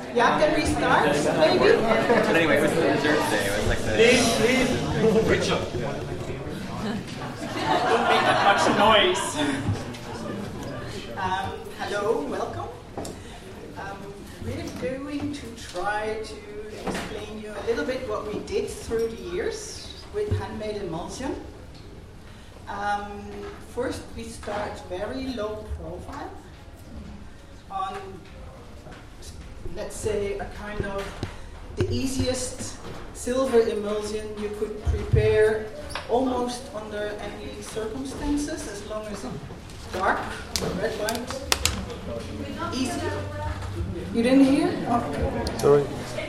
Yeah, can we start, maybe? But anyway, it was the dessert day. It was like the... Please. Richard. Don't make that much noise. Hello, welcome. We're going to try to explain you a little bit what we did through the years with handmade emulsion. First, we start very low profile on, let's say, a kind of the easiest silver emulsion you could prepare almost under any circumstances, as long as it's dark, red light, easy. You didn't hear? Okay. Sorry.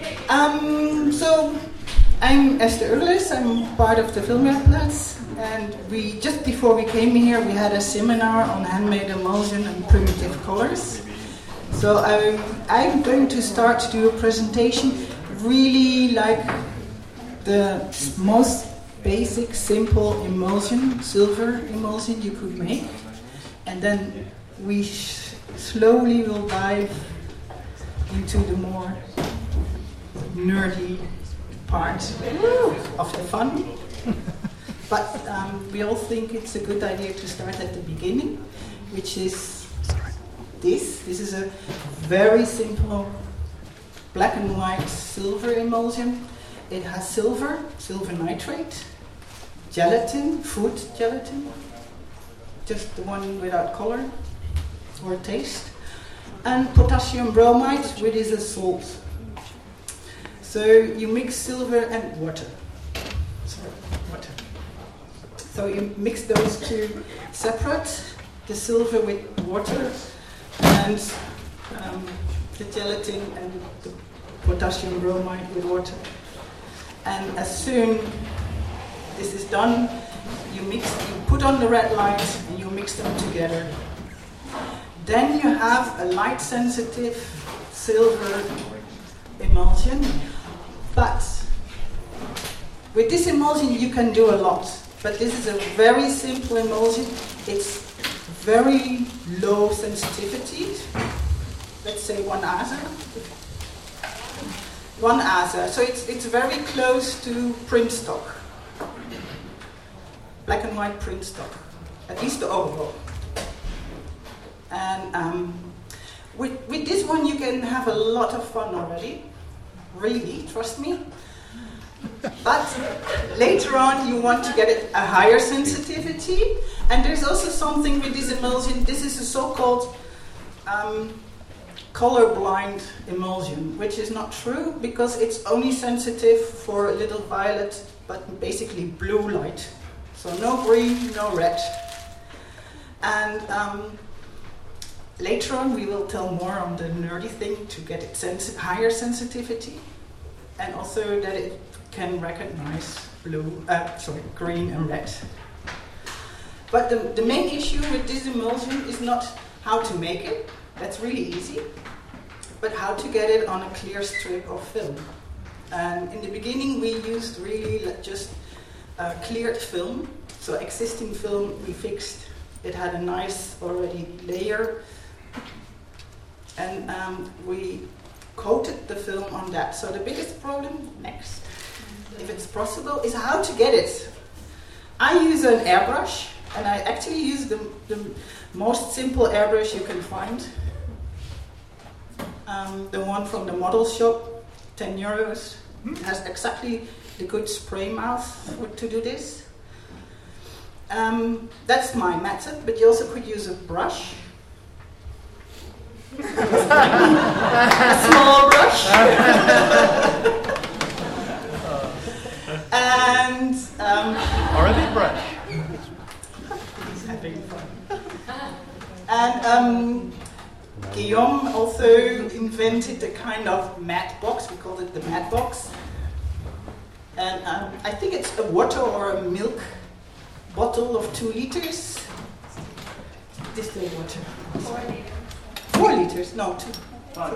So I'm Esther Urles, I'm part of the Filmwerkplatz, and just before we came here we had a seminar on handmade emulsion and primitive colors. So I'm going to start to do a presentation really like the most basic, simple emulsion, silver emulsion you could make, and then we slowly will dive into the more nerdy part of the fun. But we all think it's a good idea to start at the beginning, which is this. This is a very simple black and white silver emulsion. It has silver nitrate, gelatin, food gelatin, just the one without color or taste, and potassium bromide, which is a salt. So you mix silver and water. So you mix those two separate, the silver with water and the gelatin and the potassium bromide with water. And as soon this is done, you put on the red light and you mix them together. Then you have a light-sensitive silver emulsion. But with this emulsion you can do a lot. But this is a very simple emulsion. It's very low sensitivity. Let's say 1 ASA. 1 ASA. So it's very close to print stock. Black and white print stock. At least the overall. And with this one you can have a lot of fun already. Really, trust me. But later on you want to get it a higher sensitivity, and there's also something with this emulsion. This is a so-called colorblind emulsion, which is not true because it's only sensitive for a little violet, but basically blue light. So no green, no red. And later on we will tell more on the nerdy thing to get it higher sensitivity, and also that it can recognize green and red. But the main issue with this emulsion is not how to make it, that's really easy, but how to get it on a clear strip of film. And in the beginning we used really just cleared film, so existing film we fixed. It had a nice already layer, and we coated the film on that. So the biggest problem, next, if it's possible, is how to get it. I use an airbrush, and I actually use the most simple airbrush you can find. The one from the model shop, 10 euros. It has exactly the good spray mouth to do this. That's my method, but you also could use a brush. A small brush. And or a big brush. He's having fun. And Guillaume also invented a kind of matte box. We called it the matte box. And I think it's a water or a milk bottle of 2 liters. Distilled water. 4 liters? No, 2. 5.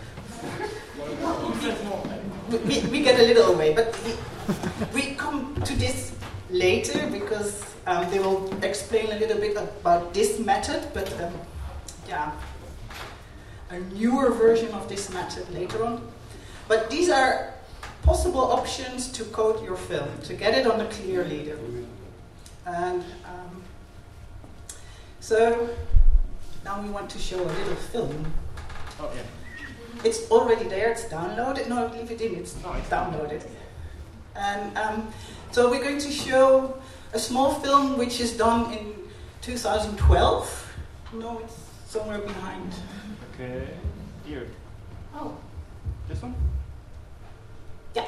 We get a little away, but we come to this later because they will explain a little bit about this method. But yeah, a newer version of this method later on. But these are possible options to coat your film, to get it on a clear leader. And so now we want to show a little film. Oh, yeah. It's already there, it's downloaded. No, leave it in, it's downloaded. And so we're going to show a small film which is done in 2012. No, it's somewhere behind. Okay. Here. Oh. This one? Yeah.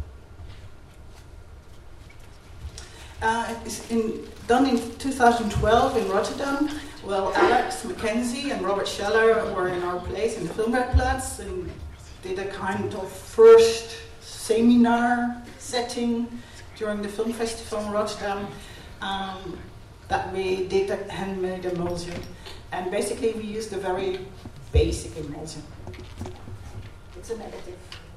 It's done in 2012 in Rotterdam. Well, Alex Mackenzie and Robert Scheller were in our place in the Filmwerkplatz and did a kind of first seminar setting during the film festival in Rotterdam that we did a handmade emulsion. And basically we used a very basic emulsion. It's a negative.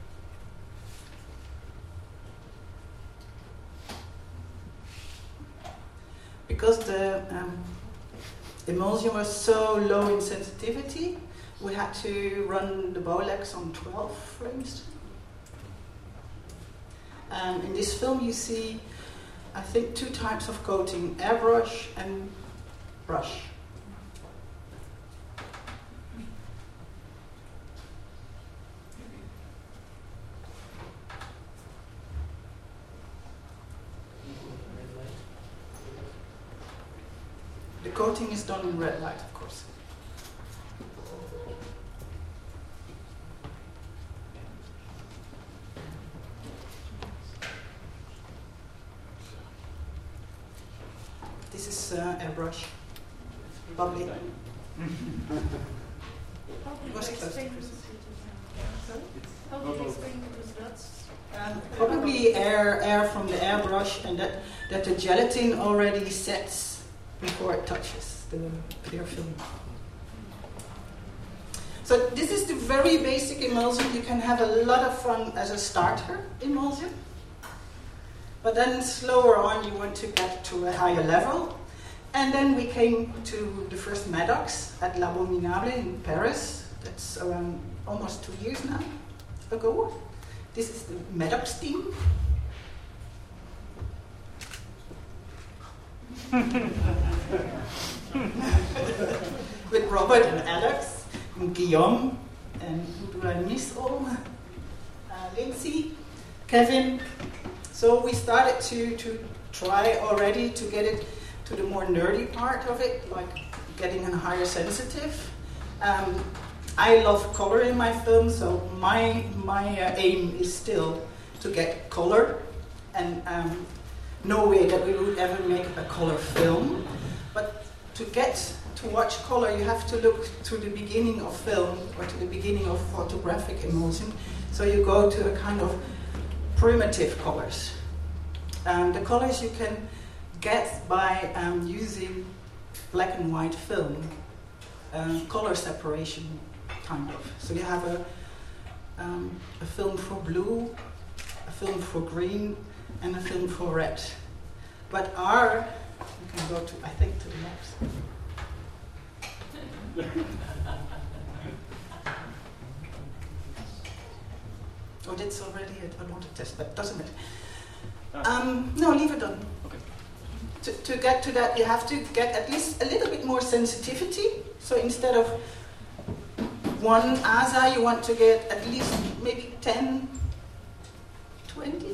Because the emulsion was so low in sensitivity, we had to run the Bolex on 12 frames. In this film you see, I think, 2 types of coating, airbrush and brush. The coating is done in red light, of course. This is airbrush. Bubbly. Probably air from the airbrush, and that the gelatin already sets before it touches the clear film. So this is the very basic emulsion. You can have a lot of fun as a starter emulsion. But then slower on you want to get to a higher level. And then we came to the first Maddox at L'Abominable in Paris. That's around almost 2 years now ago. This is the Maddox team. With Robert and Alex, and Guillaume, and Lindsay, Kevin. So we started to try already to get it to the more nerdy part of it, like getting a higher sensitive. I love color in my film, so my aim is still to get color, and no way that we would ever make a color film. But to get to watch color, you have to look to the beginning of film or to the beginning of photographic emulsion. So you go to a kind of primitive colors. The colors you can get by using black and white film, color separation, kind of. So you have a film for blue, a film for green, and a film for red. But we can go to, I think, to the next. Oh, that's already a lot of test, but doesn't matter. No, leave it on. Okay. To get to that, you have to get at least a little bit more sensitivity. So instead of 1 ASA, you want to get at least maybe 10, 20?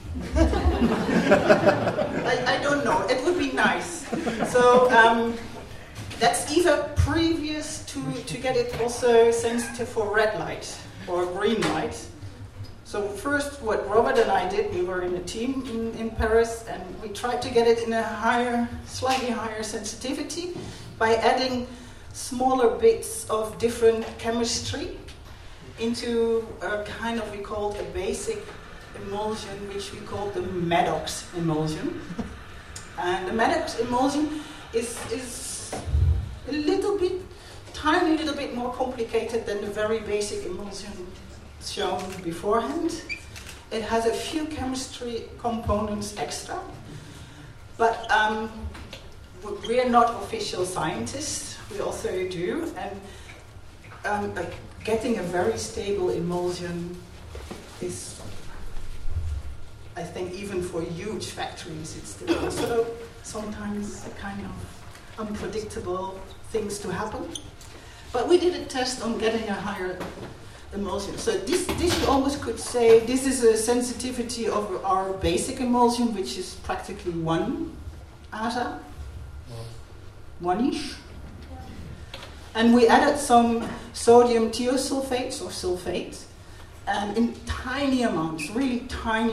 I don't know. It would be nice. So that's either previous to get it also sensitive for red light or green light. So first, what Robert and I did, we were in a team in Paris, and we tried to get it in a slightly higher sensitivity by adding smaller bits of different chemistry into a kind of, we called a basic emulsion, which we called the Maddox emulsion. And the Maddox emulsion is a tiny little bit more complicated than the very basic emulsion shown beforehand. It has a few chemistry components extra, but we are not official scientists. We also do, and getting a very stable emulsion is, I think, even for huge factories, it's still also sometimes a kind of unpredictable things to happen. But we did a test on getting a higher emulsion. So this you almost could say this is a sensitivity of our basic emulsion, which is practically 1 ASA, 1-ish. And we added some sodium thiosulfates or sulfates, and in tiny amounts, really tiny,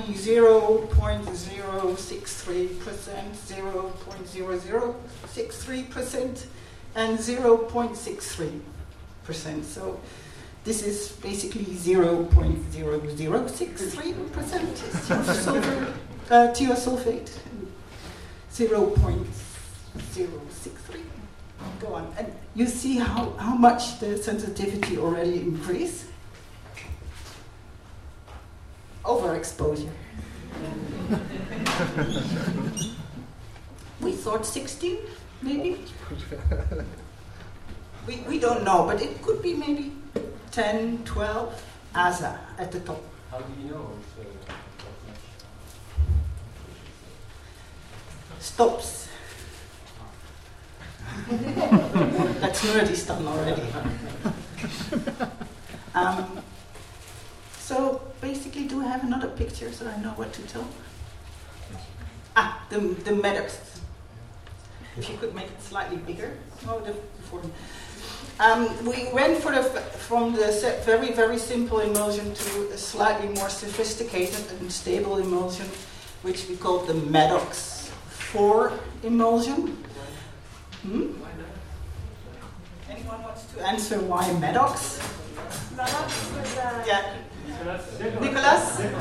0.063%, 0.0063%, and 0.63%. So this is basically 0.0063% thiosulfate, 0.063. Go on. And you see how much the sensitivity already increased? Overexposure. We thought 16, maybe? We don't know, but it could be maybe 10, 12 ASA at the top. How do you know? Stops. That's nerdy stuff already. So basically, do I have another picture so I know what to tell? The Maddox. If you could make it slightly bigger. We went from the very, very simple emulsion to a slightly more sophisticated and stable emulsion, which we called the Maddox 4 emulsion. Anyone wants to answer why Maddox? Maddox was Yeah. I Nicolas? think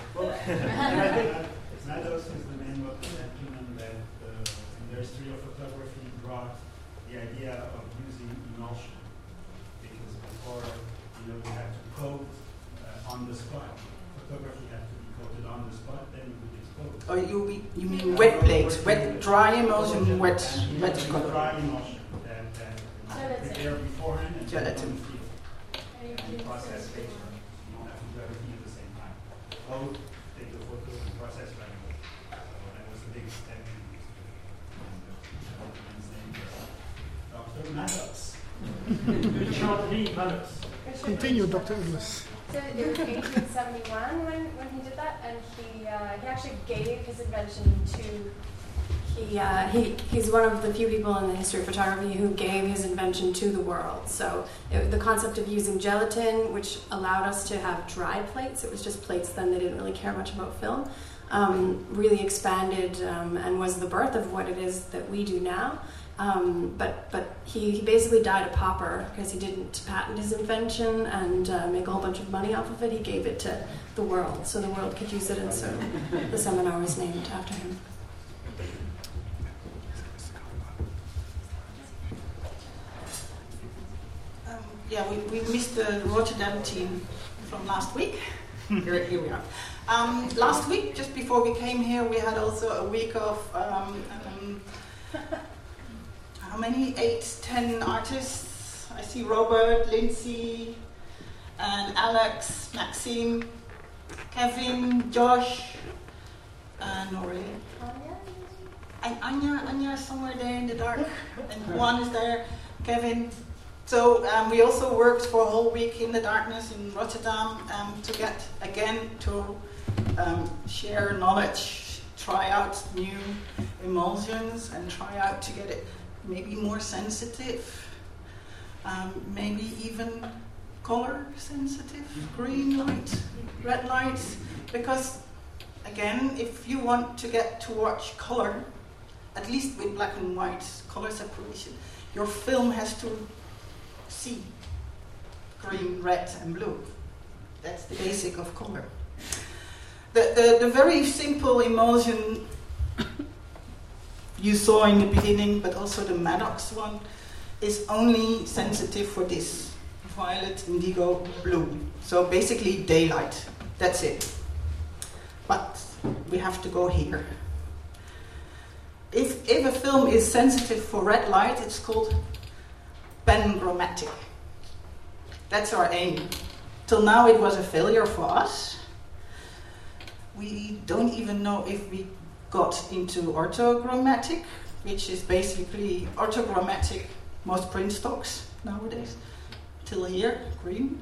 Maddox is the name of the gentleman that in the history of photography brought the idea of using emulsion. Because before, we had to coat on the spot. Photography had to be coated on the spot, then you could expose. Or you mean wet plates, dry emulsion, wet color. Dry emulsion that prepare beforehand and Gelatin. and process later. You don't have to do everything at the same time. Both take the photos and process right away. So that was the biggest step in this. Dr. Maddox. Richard Lee Maddox. Continue, Dr. Douglas. So it was 1871 when he did that, and he actually gave his invention to. He's one of the few people in the history of photography who gave his invention to the world. So the concept of using gelatin, which allowed us to have dry plates, it was just plates then, they didn't really care much about film, really expanded and was the birth of what it is that we do now. But he basically died a pauper because he didn't patent his invention and make a whole bunch of money off of it. He gave it to the world, so the world could use it, and so the seminar was named after him. We missed the Rotterdam team from last week. Here we are. Last week, just before we came here, we had also a week of how many? 8, 10 artists. I see Robert, Lindsay, and Alex, Maxime, Kevin, Josh, and Noreen. And Anya is somewhere there in the dark, and Juan is there, Kevin. So we also worked for a whole week in the darkness in Rotterdam to get, again, to share knowledge, try out new emulsions, and try out to get it maybe more sensitive, maybe even color sensitive, green light, red lights, because, again, if you want to get to watch color, at least with black and white color separation, your film has to see green, red, and blue. That's the basic of color. The very simple emulsion you saw in the beginning, but also the Maddox one, is only sensitive for this violet, indigo, blue. So basically daylight. That's it. But we have to go here. If a film is sensitive for red light, it's called panchromatic. That's our aim. Till now it was a failure for us. We don't even know if we got into orthochromatic, which is basically orthochromatic, most print stocks nowadays. Till here, green.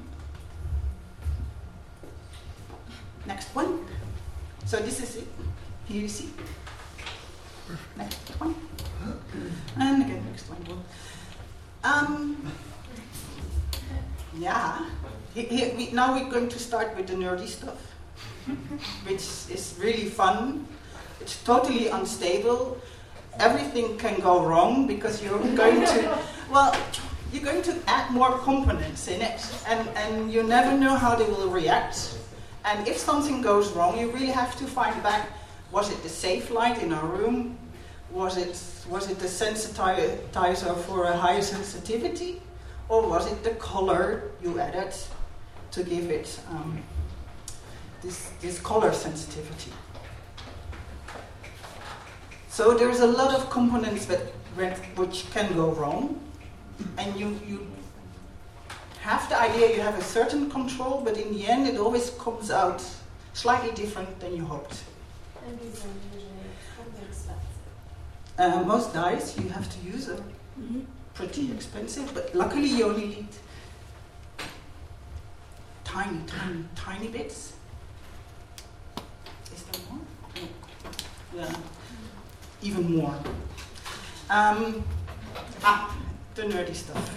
Next one. So this is it. Here you see. Next one. And again, next one. Yeah. Now we're going to start with the nerdy stuff, which is really fun. It's totally unstable. Everything can go wrong because you're going to add more components in it, and you never know how they will react. And if something goes wrong, you really have to find back, was it the safe light in our room? Was it the sensitizer for a higher sensitivity? Or was it the color you added to give it this color sensitivity? So there's a lot of components which can go wrong, and you have the idea you have a certain control, but in the end it always comes out slightly different than you hoped. And these are usually expensive. Most dyes you have to use are pretty expensive, but luckily you only need tiny bits. Is there more? No. Yeah. Even more. The nerdy stuff.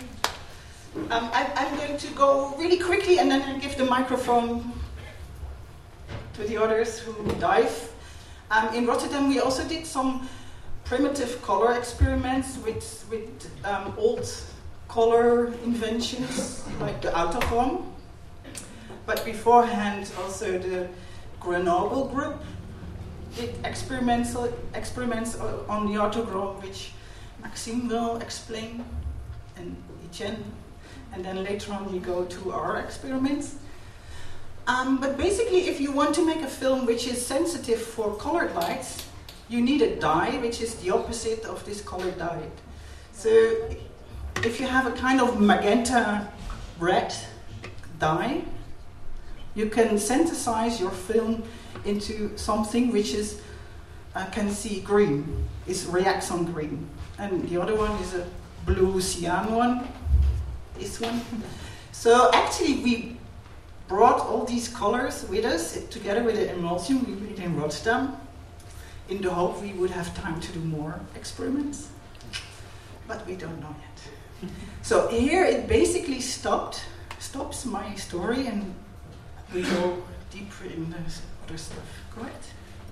I'm going to go really quickly and then I'll give the microphone to the others who dive. In Rotterdam we also did some primitive color experiments with old color inventions like the Autochrom. But beforehand also the Grenoble group did experiments on the Autochrom, which Maxime will explain, and Etienne. And then later on we go to our experiments. But basically, if you want to make a film which is sensitive for colored lights, you need a dye which is the opposite of this colored dye. So if you have a kind of magenta red dye, you can synthesize your film into something which is can see green, it reacts on green. And the other one is a blue cyan one, this one. So actually we brought all these colors with us together with the emulsion we made in Rotterdam in the hope we would have time to do more experiments. But we don't know yet. So here it basically stops my story and we go deeper in the other stuff, correct?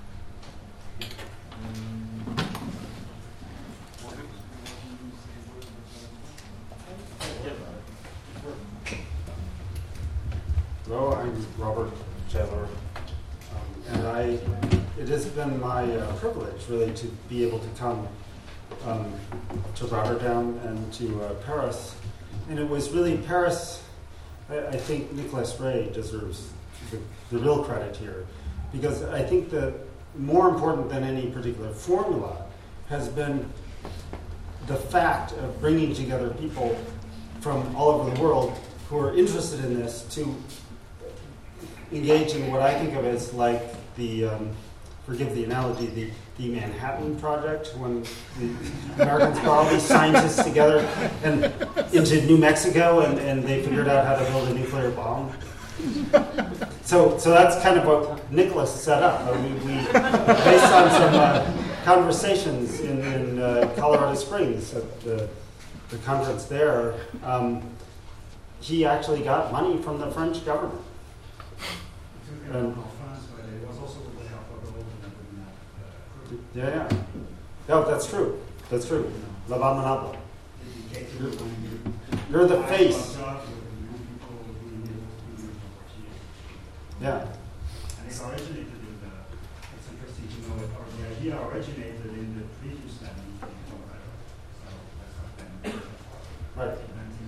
Hello, I'm Robert Chandler, and it has been my privilege really to be able to come to Rotterdam and to Paris. And it was really Paris, I think Nicolas Ray deserves the real credit here, because I think that more important than any particular formula has been the fact of bringing together people from all over the world who are interested in this to engage in what I think of as like the, forgive the analogy, the Manhattan Project, when the Americans brought all these scientists together and into New Mexico and they figured out how to build a nuclear bomb. So that's kind of what Nicholas set up. We based on some conversations in Colorado Springs at the conference there, he actually got money from the French government. Yeah. No, that's true. That's true. La Vamanabla. You're the face. Yeah. And it originated it's interesting to know that the idea originated in the previous study in Colorado. So that's right.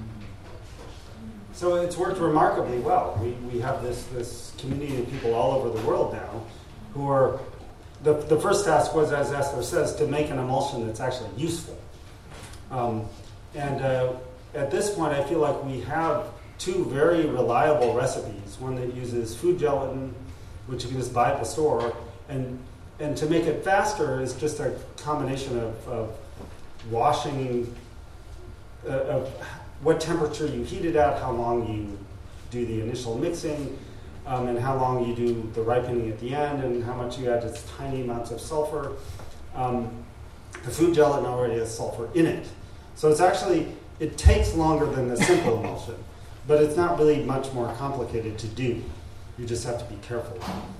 So it's worked remarkably well. We have this community of people all over the world now who are, the first task was, as Esther says, to make an emulsion that's actually useful. And at this point, I feel like we have two very reliable recipes. One that uses food gelatin, which you can just buy at the store, and to make it faster is just a combination of washing, of what temperature you heat it at, how long you do the initial mixing, and how long you do the ripening at the end, and how much you add just tiny amounts of sulfur. The food gelatin already has sulfur in it. So it's actually, it takes longer than the simple emulsion, but it's not really much more complicated to do. You just have to be careful.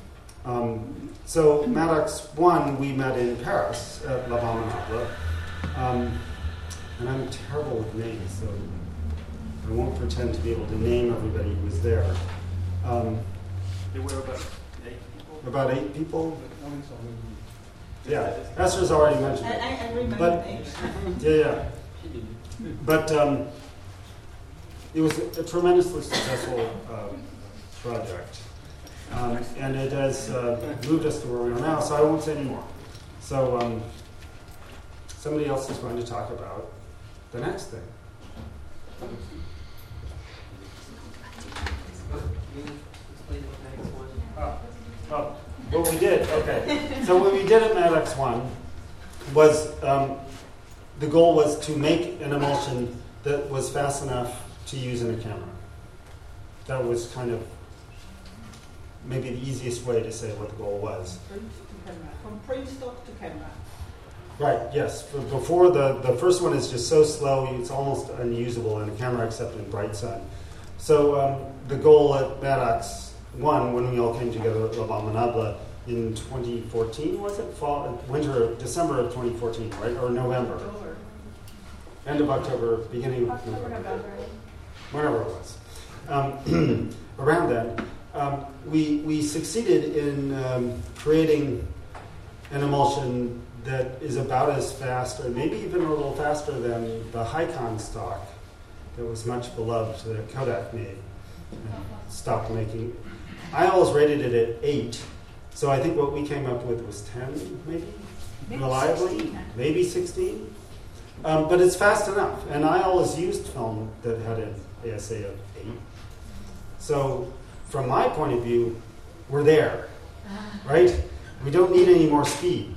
So Maddox 1, we met in Paris at La Baume. And I'm terrible with names, so I won't pretend to be able to name everybody who was there. There were about 8 people. About 8 people? Yeah, Esther's already mentioned it. I remember But- names. Yeah. But it was a tremendously successful project. And it has moved us to where we are now, so I won't say any more. So somebody else is going to talk about the next thing. Oh, what we did, okay. So what we did at Maddox 1 was, the goal was to make an emulsion that was fast enough to use in a camera. That was kind of maybe the easiest way to say what the goal was. Print to camera. From print stock to camera. Right, yes. Before the first one is just so slow, it's almost unusable in a camera except in bright sun. So the goal at Maddox 1, when we all came together at La Baume in 2014, was it? December of 2014, right? Or November? October. End of October, beginning of November. Whenever it was. Around then, we succeeded in creating an emulsion that is about as fast, or maybe even a little faster than the Hycon stock that was much beloved that Kodak made and stopped making. I always rated it at 8, so I think what we came up with was 10, maybe reliably, 16. maybe 16. But it's fast enough, and I always used film that had an ASA of 8. So from my point of view, we're there, right? We don't need any more speed.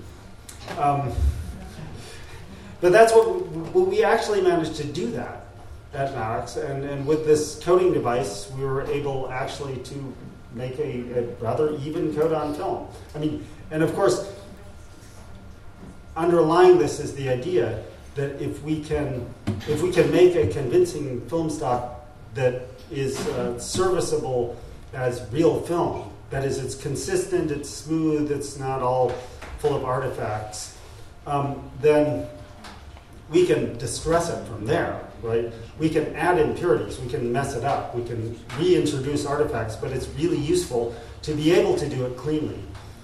But that's what we actually managed to do that at Maddox, and with this coating device, we were able actually to make a rather even coat on film. I mean, and of course, underlying this is the idea that if we can make a convincing film stock that is serviceable as real film, that is, it's consistent, it's smooth, it's not all full of artifacts, then we can distress it from there, right? We can add impurities, we can mess it up, we can reintroduce artifacts, but it's really useful to be able to do it cleanly.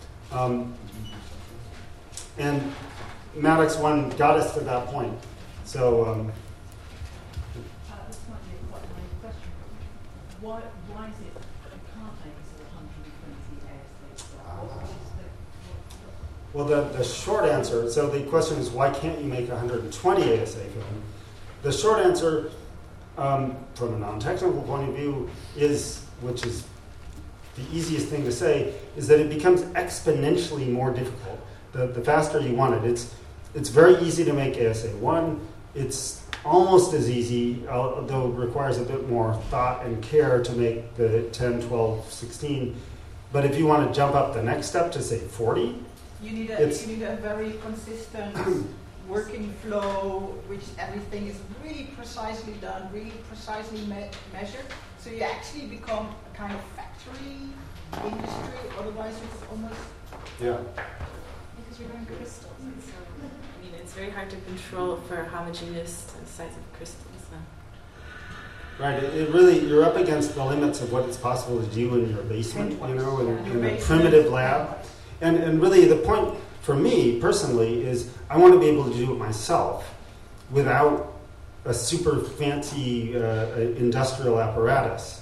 And Maddox 1 got us to that point. So, This might be quite a nice question. Why is it that you can't make a sort of 120 ASA stuff? well, the short answer, so the question is, why can't you make 120 ASA film? The short answer, from a non-technical point of view, is, which is the easiest thing to say, is that it becomes exponentially more difficult the faster you want it. It's very easy to make ASA 1. It's almost as easy, although it requires a bit more thought and care to make the 10, 12, 16. But if you want to jump up the next step to, say, 40, You need a very consistent working flow, which everything is really precisely done, really precisely measured. So you actually become a kind of factory industry. Otherwise, it's almost yeah. Because you're going crystals, and so it's very hard to control for homogeneous size of crystals. Right, it really, you're up against the limits of what it's possible to do in your basement, in a primitive lab. And really the point for me personally is I want to be able to do it myself without a super fancy industrial apparatus.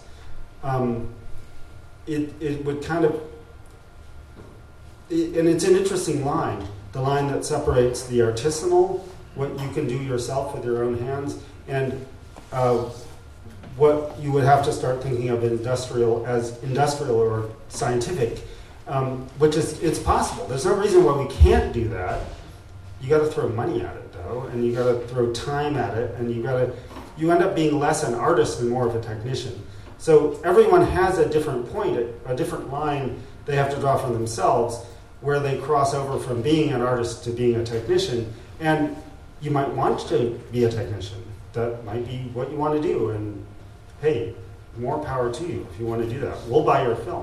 It would kind of, and it's an interesting line, the line that separates the artisanal, what you can do yourself with your own hands, and what you would have to start thinking of industrial or scientific, which is, it's possible. There's no reason why we can't do that. You got to throw money at it though, and you got to throw time at it, and you end up being less an artist and more of a technician. So everyone has a different point, a different line they have to draw for themselves, where they cross over from being an artist to being a technician. And you might want to be a technician. That might be what you want to do. And hey, more power to you if you want to do that. We'll buy your film.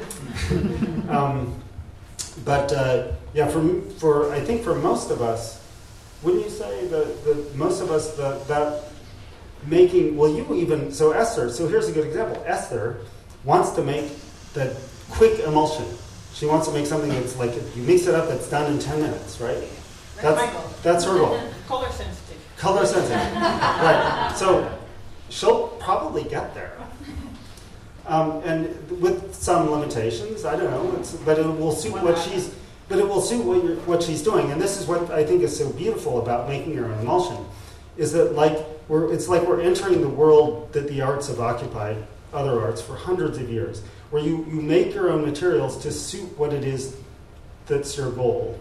Yeah, for I think for most of us, wouldn't you say that most of us that making, well, you even, so Esther, so here's a good example. Esther wants to make the quick emulsion. She wants to make something that's like, you mix it up, it's done in 10 minutes, right? That's her goal. Color sensitive. Color sensitive. Right. So she'll probably get there. And with some limitations, I don't know, but it will suit what she's doing. And this is what I think is so beautiful about making your own emulsion, is that it's like we're entering the world that the arts have occupied, other arts, for hundreds of years, where you make your own materials to suit what it is that's your goal.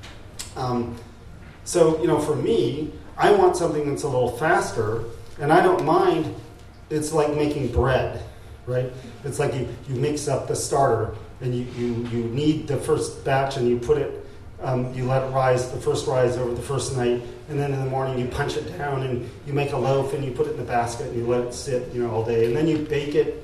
So, for me, I want something that's a little faster, and I don't mind. It's like making bread, right? It's like you mix up the starter, and you knead the first batch, and you put it, you let it rise, the first rise over the first night, and then in the morning you punch it down, and you make a loaf, and you put it in the basket, and you let it sit, all day, and then you bake it.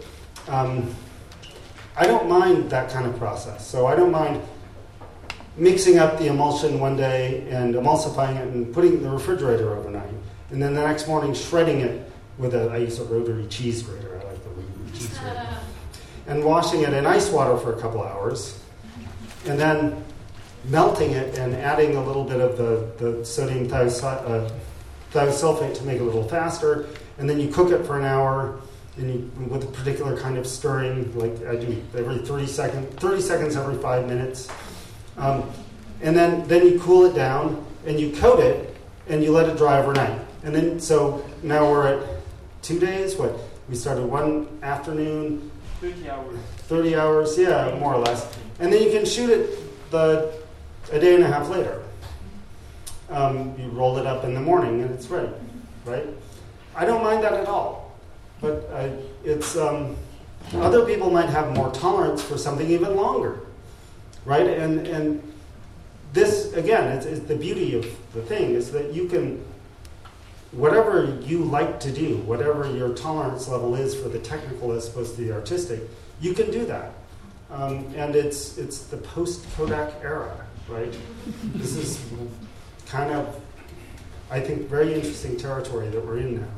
I don't mind that kind of process. So I don't mind mixing up the emulsion one day and emulsifying it and putting it in the refrigerator overnight. And then the next morning shredding it with I use a rotary cheese grater. I like the rotary cheese grater. And washing it in ice water for a couple hours. And then melting it and adding a little bit of the sodium thiosulfate to make it a little faster. And then you cook it for an hour. And with a particular kind of stirring, like I do every 30 seconds every 5 minutes. And then you cool it down, and you coat it, and you let it dry overnight. And then, so now we're at 2 days, we started one afternoon. 30 hours. 30 hours, yeah, more or less. And then you can shoot it a day and a half later. You roll it up in the morning, and it's ready, right? I don't mind that at all. But it's other people might have more tolerance for something even longer, right? And this, again, it's the beauty of the thing is that you can, whatever you like to do, whatever your tolerance level is for the technical as opposed to the artistic, you can do that. And it's the post-Kodak era, right? This is kind of, I think, very interesting territory that we're in now.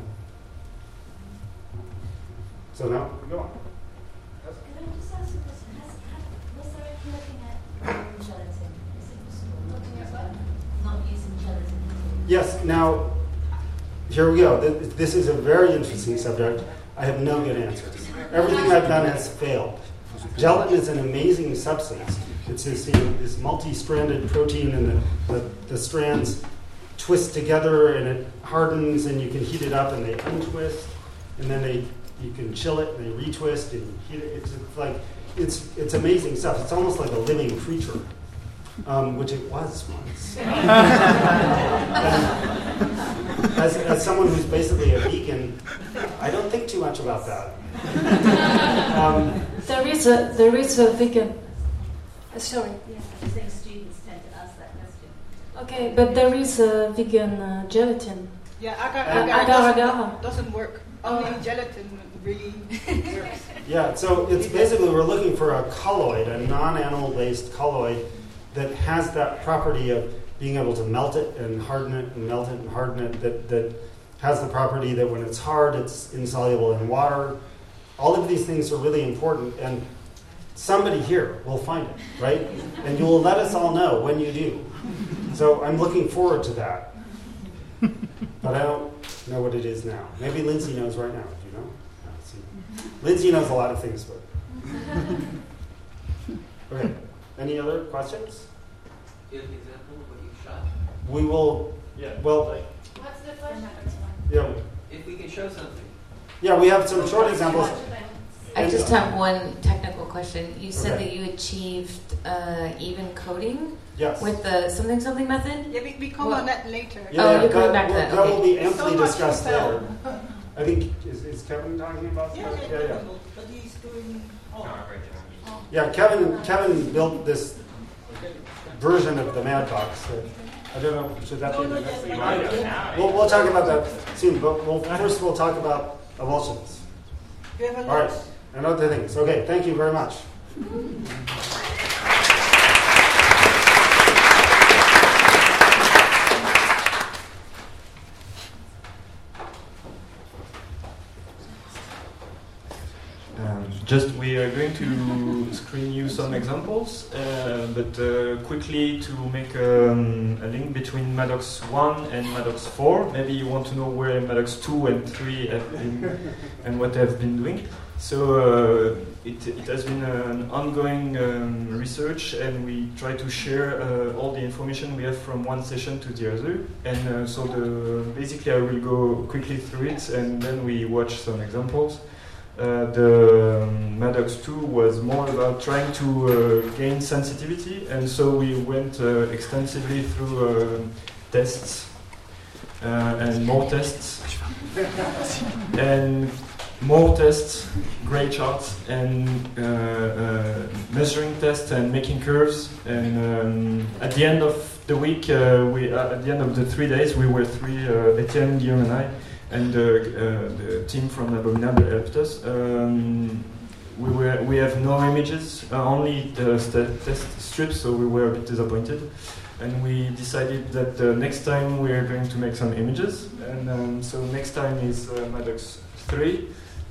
So now, go on. Could I just ask a question? Was there any looking at gelatin? Is it possible looking at what? Not using gelatin? Yes, now, here we go. This is a very interesting subject. I have no good answers. Everything I've done has failed. Gelatin is an amazing substance. It's this multi-stranded protein, and the strands twist together, and it hardens, and you can heat it up, and they untwist, and then you can chill it, and they retwist, and heat it. It's amazing stuff. It's almost like a living creature, which it was once. As someone who's basically a vegan, I don't think too much about that. There is a vegan. Sorry. Yes, I think students tend to ask that question. Okay, but there is a vegan gelatin. Yeah, agar doesn't work. Only gelatin really works. Yeah, so it's basically we're looking for a colloid, a non-animal-based colloid that has that property of being able to melt it and harden it and melt it and harden it, that has the property that when it's hard, it's insoluble in water. All of these things are really important, and somebody here will find it, right? And you will let us all know when you do. So I'm looking forward to that. But I don't know what it is now. Maybe Lindsay knows right now. Do you know? No, see. Lindsay knows a lot of things, but... Okay. Any other questions? Do you have an example of what you've shot? We will... Yeah. Well... What's the question? Yeah. If we can show something. Yeah, we have some short examples. I just have one technical question. You said Okay. that you achieved even coding Yes. with the something method? Yeah, we come on that later. Oh, you're coming back to that, That will okay. be amply So much discussed to there. tell. I think, is Kevin talking about that? Yeah. But he's doing all. Yeah, Kevin built this version of the Madbox. I don't know, should that be the next thing? We'll talk about that soon, but first we'll talk about emulsions. You have a All right, lot. and other things. Okay, thank you very much. We are going to screen you some examples, but quickly to make a link between Maddox 1 and Maddox 4. Maybe you want to know where Maddox 2 and 3 have been and what they have been doing. So it has been an ongoing research, and we try to share all the information we have from one session to the other. And basically I will go quickly through it, and then we watch some examples. The Maddox 2 was more about trying to gain sensitivity, and so we went extensively through tests and more tests and more tests, gray charts, and measuring tests and making curves. And at the end of the week, at the end of the 3 days, we were three, Etienne, Guillaume, and I. And the team from Abominable helped us. We have no images, only the test strips, so we were a bit disappointed. And we decided that next time we are going to make some images. And so next time is Maddox 3,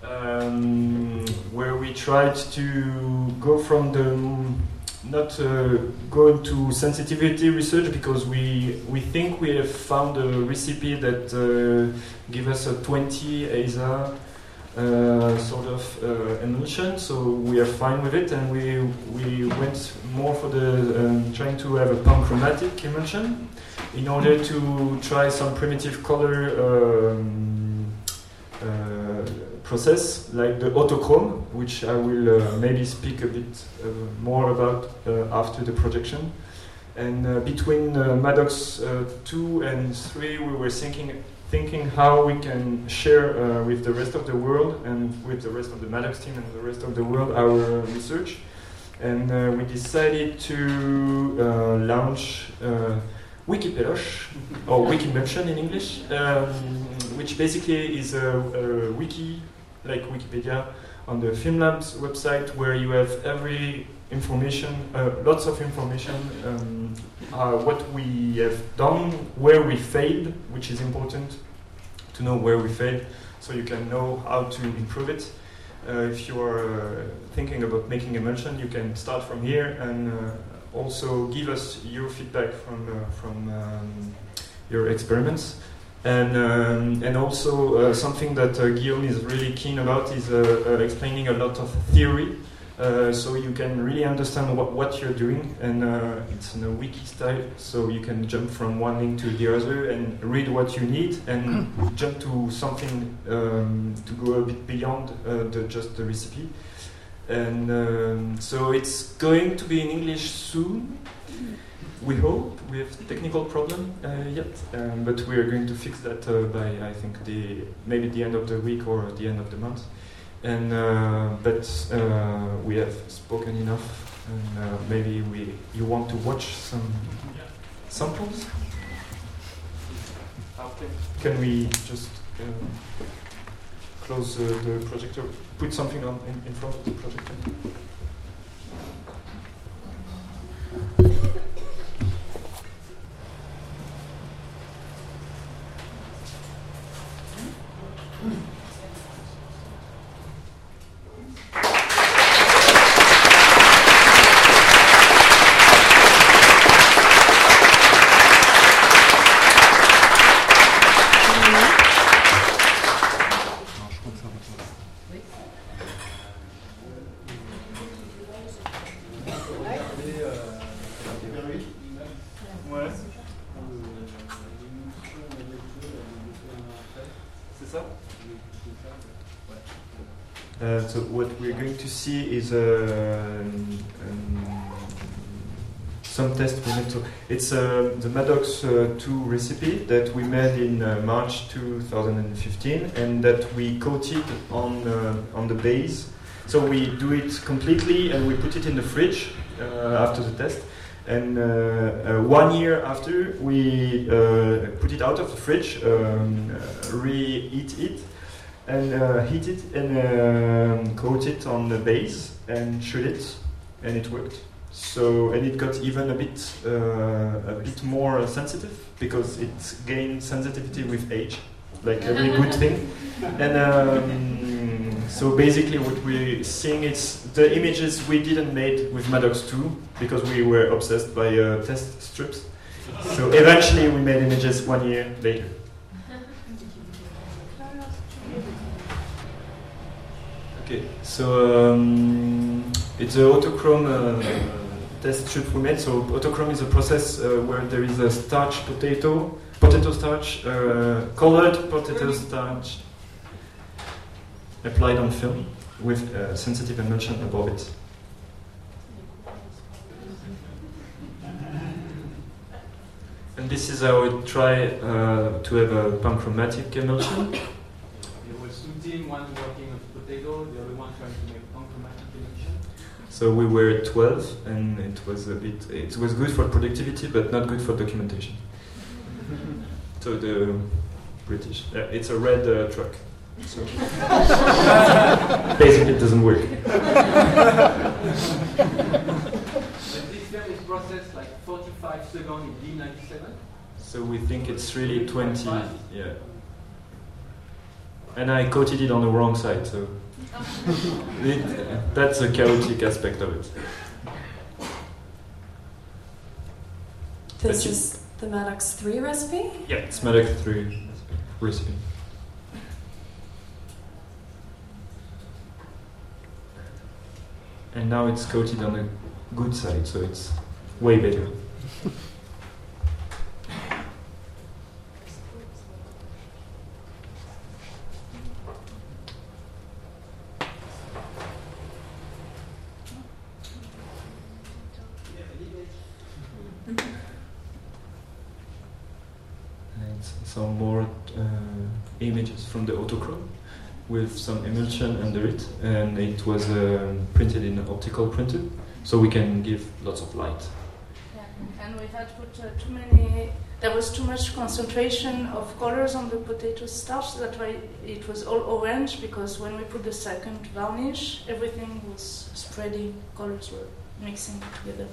where we tried to go from the not go into sensitivity research, because we think we have found a recipe that give us a 20 ASA sort of emulsion, so we are fine with it, and we went more for the trying to have a panchromatic emulsion in order to try some primitive color process like the autochrome, which I will maybe speak a bit more about after the projection. And between Maddox 2 and 3, we were thinking how we can share with the rest of the world and with the rest of the Maddox team and the rest of the world our research. And we decided to launch Wikipelush, or Wikimulsion in English, which basically is a wiki, like Wikipedia, on the FilmLabs website, where you have every information, lots of information, what we have done, where we failed, which is important to know where we failed, so you can know how to improve it. If you are thinking about making emulsion, you can start from here, and also give us your feedback from your experiments. And also something that Guillaume is really keen about is explaining a lot of theory, so you can really understand what you're doing, and it's in a wiki style, so you can jump from one link to the other and read what you need and jump to something to go a bit beyond just the recipe. And so it's going to be in English soon. We hope. We have technical problem yet, but we are going to fix that by, I think, maybe the end of the week or the end of the month. And but we have spoken enough, and maybe you want to watch some samples. Can we just close the projector? Put something on in front of the projector. So what we're going to see is some test we made. So it's the Maddox 2 recipe that we made in March 2015, and that we coated on the base. So we do it completely, and we put it in the fridge after the test. And 1 year after, we put it out of the fridge, reheat it, and heat it, and coat it on the base, and shoot it, and it worked. So, and it got even a bit more sensitive, because it gained sensitivity with age, like every good thing. And so basically what we're seeing is the images we didn't make with Maddox 2, because we were obsessed by test strips. So eventually we made images 1 year later. Okay, so it's an autochrome test strip we made. So autochrome is a process where there is a starch potato starch, colored potato starch applied on film with sensitive emulsion above it. And this is how we try to have a panchromatic emulsion. There was 2 teams, one working on potato, the other one trying to make panchromatic emulsion. So we were 12, and it was good for productivity, but not good for documentation. So the British, it's a red truck. So basically it doesn't work. But this film is processed like 45 seconds in D97. So we think it's really 20, yeah. And I coated it on the wrong side, so that's a chaotic aspect of it. This is the Maddox 3 recipe? Yeah, it's Maddox 3 recipe. And now it's coated on the good side, so it's way better. And some more images from the autochrome, with some emulsion under it, and it was printed in an optical printer, so we can give lots of light. Yeah, and we had put too many. There was too much concentration of colors on the potato starch. That's why it was all orange. Because when we put the second varnish, everything was spreading. Colors were mixing together.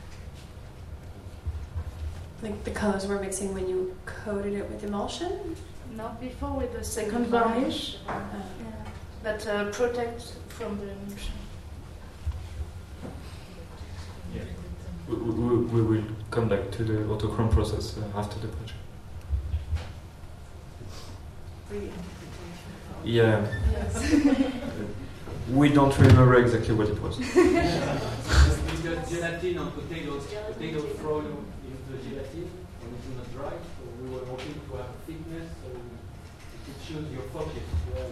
Like the colors were mixing when you coated it with emulsion? Not before, with the second varnish. That protects from the emulsion. Yeah. We will come back to the autochrome process after the project. Yeah. Yes. We don't remember exactly what it was. We got gelatin on potatoes. Potatoes thrown into the gelatin when it's not dry. So we were hoping to have thickness, so you could choose your focus.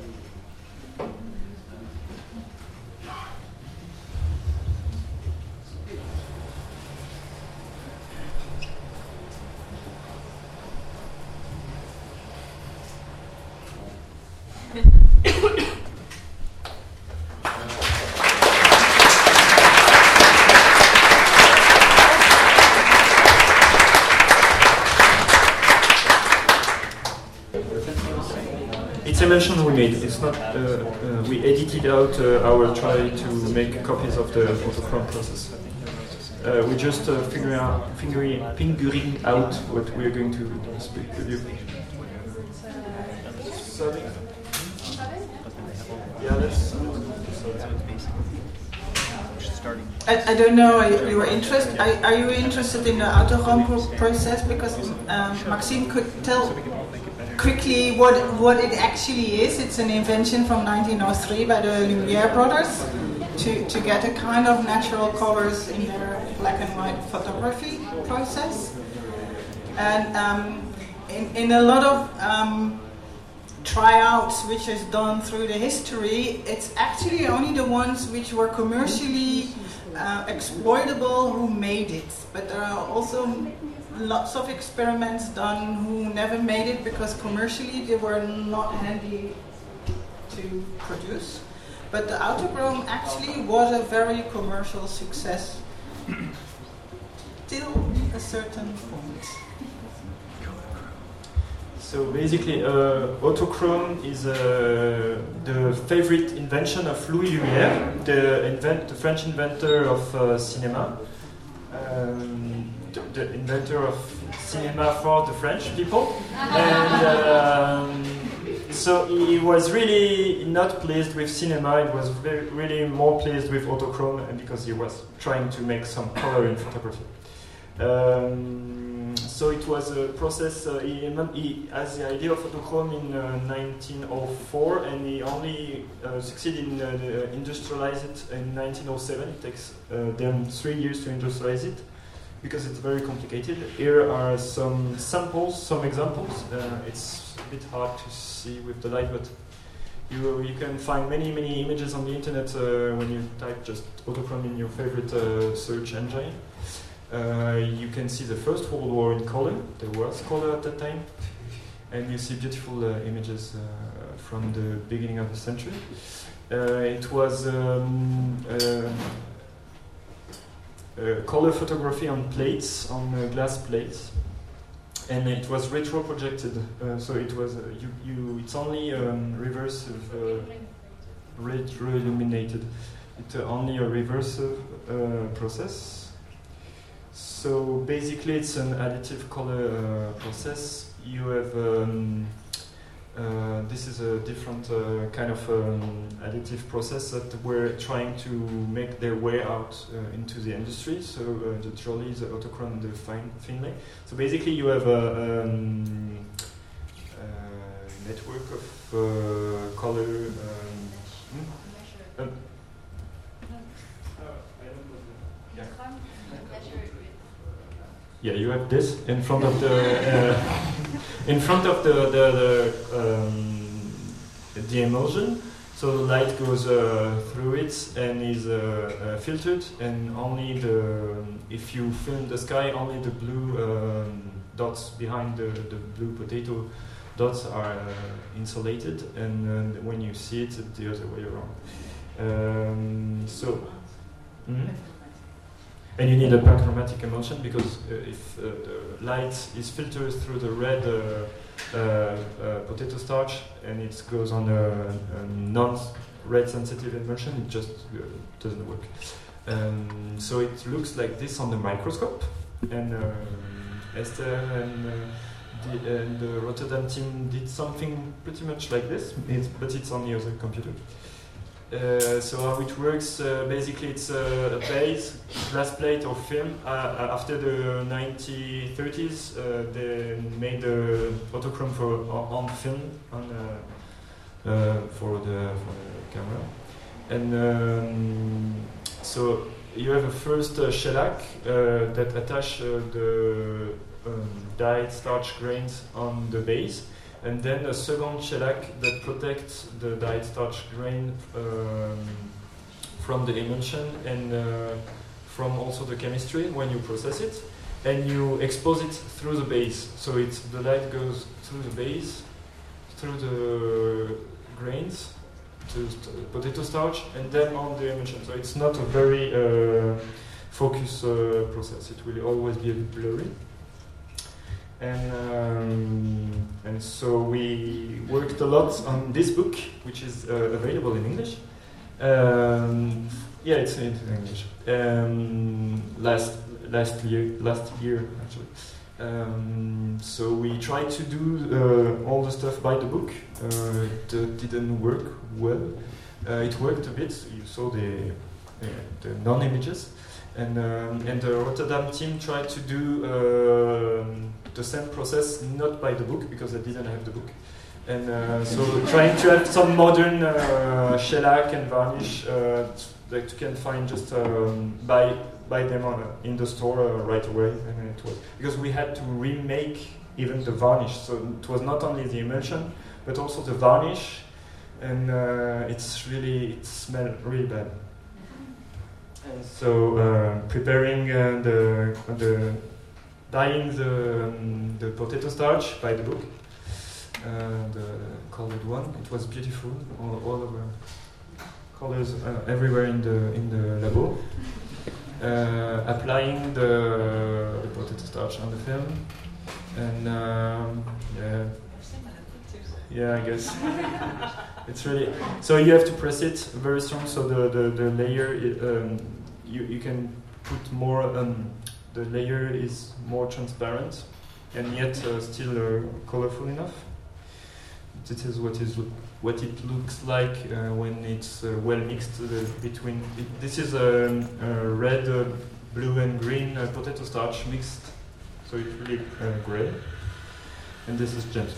It's emulsion we made. It's not. We edited out our try to make copies of the autochrome process. We just figuring out what we're going to speak with you. Yeah, let's. I don't know. You were interested. Are you interested in the autochrome process? Because Maxime could tell quickly what it actually is. It's an invention from 1903 by the Lumiere brothers to get a kind of natural colors in their black and white photography process. And in a lot of tryouts which is done through the history, it's actually only the ones which were commercially exploitable who made it. But there are also lots of experiments done who never made it because commercially they were not handy to produce. But the Autochrome actually was a very commercial success till a certain point. So basically, Autochrome is the favorite invention of Louis Lumière, the French inventor of cinema, the inventor of cinema for the French people. And so he was really not pleased with cinema. He was really more pleased with Autochrome, and because he was trying to make some color in photography. So it was a process. He has the idea of Autochrome in 1904, and he only succeeded in industrialize it in 1907. It takes them 3 years to industrialize it because it's very complicated. Here are some samples, some examples. It's a bit hard to see with the light, but you can find many images on the internet when you type just Autochrome in your favorite search engine. You can see the First World War in color. There was color at that time, and you see beautiful images from the beginning of the century. It was color photography on plates, on glass plates, and it was retro projected. So it was it's only reversive, retro illuminated. It's only a reversive process. So basically, it's an additive color process. You have this is a different kind of additive process that we're trying to make their way out into the industry. So the Jolly, the Autochrome, the Finlay. So basically, you have a network of color. Yeah, you have this in front of the the emulsion. So the light goes through it and is filtered, and only if you film the sky, only the blue dots behind the blue potato dots are insulated, and when you see it, it's the other way around. And you need a panchromatic emulsion because if the light is filtered through the red potato starch and it goes on a non-red sensitive emulsion, it just doesn't work. So it looks like this on the microscope, and Esther and the Rotterdam team did something pretty much like this, but it's on the other computer. So how it works, basically it's a base, glass plate or film. After the 1930s, they made the Autochrome on film for the camera. And so you have a first shellac that attach the dyed starch grains on the base. And then a second shellac that protects the dyed starch grain from the emulsion and from also the chemistry when you process it. And you expose it through the base. So the light goes through the base, through the grains, to potato starch, and then on the emulsion. So it's not a very focused process. It will always be a bit blurry. And so we worked a lot on this book, which is available in English. Yeah, it's in English. Last year actually. So we tried to do all the stuff by the book. It didn't work well. It worked a bit. You saw the non-images. And the Rotterdam team tried to do the same process, not by the book, because they didn't have the book. And so trying to have some modern shellac and varnish that you can find just buy them in the store right away. And it was because we had to remake even the varnish. So it was not only the emulsion, but also the varnish, and it smells really bad. And so preparing dyeing the potato starch by the book, the colored one. It was beautiful, all over colors everywhere in the labo. Applying the potato starch on the film, and yeah, I guess it's really. So you have to press it very strong, so the layer you can put more. The layer is more transparent, and yet still colorful enough. This is what it looks like when it's well mixed between. This is a red, blue, and green potato starch mixed, so it's really gray. And this is James.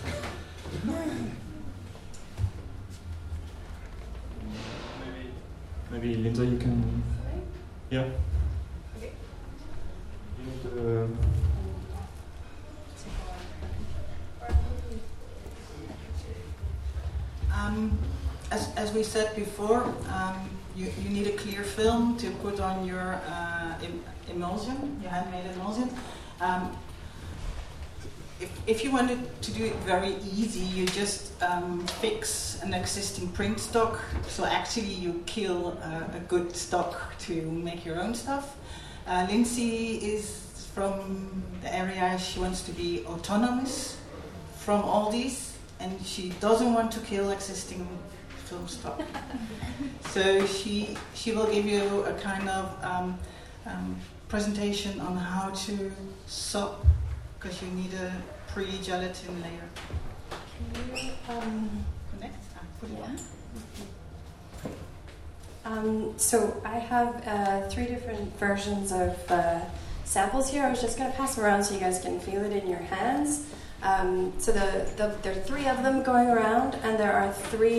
Maybe Linda, you can. Yeah. Okay. You need As we said before, you need a clear film to put on your emulsion, your handmade emulsion. If you wanted to do it very easy, you just fix an existing print stock. So actually you kill a good stock to make your own stuff. Lindsay is from the area, she wants to be autonomous from all these, and she doesn't want to kill existing film stock. So she will give you a kind of presentation on how to sew, because you need a pre-gelatin layer. Can you connect? Put it on. So I have 3 different versions of samples here. I was just going to pass them around so you guys can feel it in your hands. So there are 3 of them going around, and there are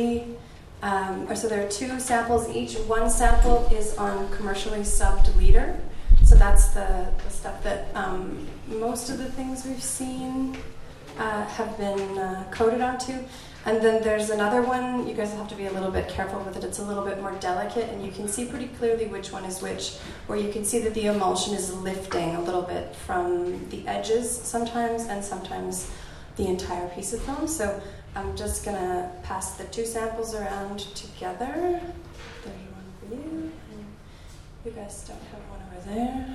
2 samples each. One sample is on commercially subbed leader. So that's the stuff that most of the things we've seen have been coated onto. And then there's another one, you guys have to be a little bit careful with it, it's a little bit more delicate, and you can see pretty clearly which one is which, where you can see that the emulsion is lifting a little bit from the edges sometimes, and sometimes the entire piece of film. So I'm just going to pass the 2 samples around together. There's one for you, and you guys don't have one over there.